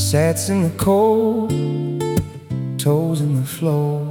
Sunsets in the cold, toes in the floor.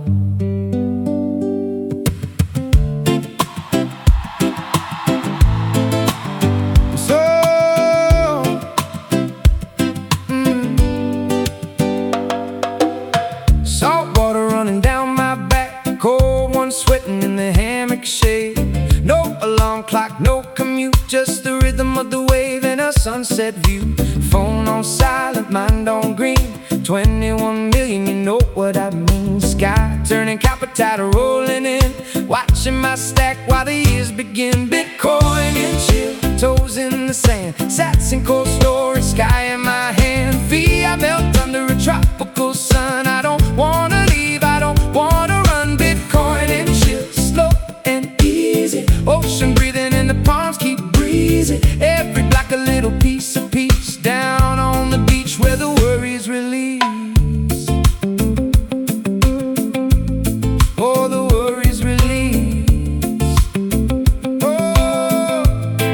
Salt water running down my back, cold one sweating in the hammock shade. No alarm clock, no commute, just the rhythm of the wave and a sunset view. Phone on silent, mind on green, 21 million, you know what I mean. Sky turning copper tide rolling in, watching my stack while the years begin. Bitcoin and chill, toes in the sand, sats in cold storage, sky in my hand. I melt under a tropical sun. I don't wanna leave, I don't wanna run. Bitcoin and chill, slow and easy. Ocean breathing in the palms, keep breezy. Every block a little piece of peace. Down on the beach where the worries release. Oh, the worries release. Oh,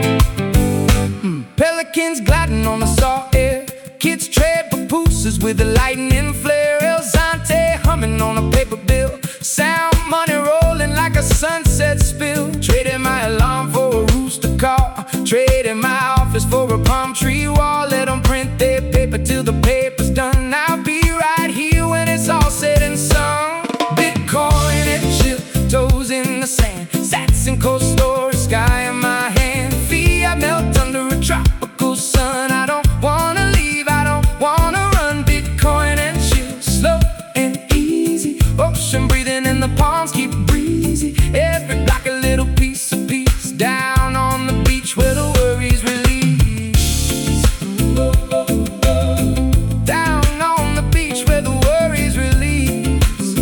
pelicans gliding on the salt air. Kids tread papooses with the lightning flare. El Zante humming on a paper bill. Sound money rolling like a sunset spill. Trading my alarm for a rooster call. Trading my office for a palm tree wall. Let them print their paper till the paper's done. I'll be right here when it's all said and sung. Bitcoin and chill, toes in the sand, sats in cold storage, sky in my hand. I melt under a tropical sun. I don't wanna leave, I don't wanna run. Bitcoin and chill, slow and easy. Ocean breathing in the palms, keep breezy. Every block a little piece of peace. Down on the beach where the worries release. Down on the beach where the worries release.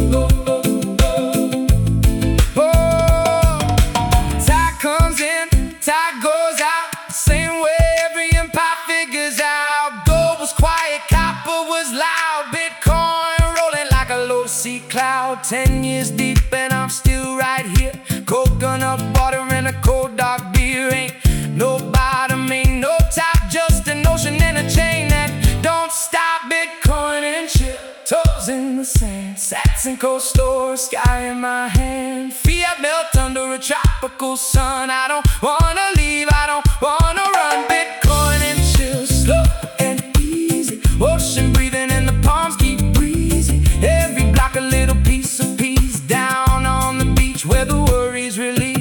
Oh, tide comes in, tide goes out, same way every empire figures out. Gold was quiet, copper was loud. Bitcoin rolling like a low sea cloud. 10 years deep and I'm still right here. Coconut water and a cold dark beer. Ain't no bottom, ain't no top, just an ocean and a chain that don't stop. Bitcoin and chill, toes in the sand, sats in cold storage, sky in my hand. Fiat melt under a tropical sun. I don't wanna leave, I don't wanna run. Bitcoin and chill, slow and easy. Ocean breathing in the palms, keep breezy. Every block a little piece of peace. Down on the beach where the worries release.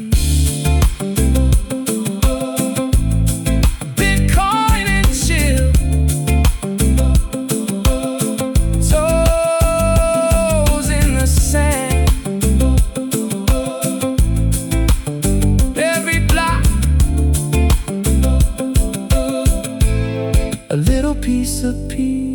Bitcoin and chill, toes in the sand. Every block a little piece of peace.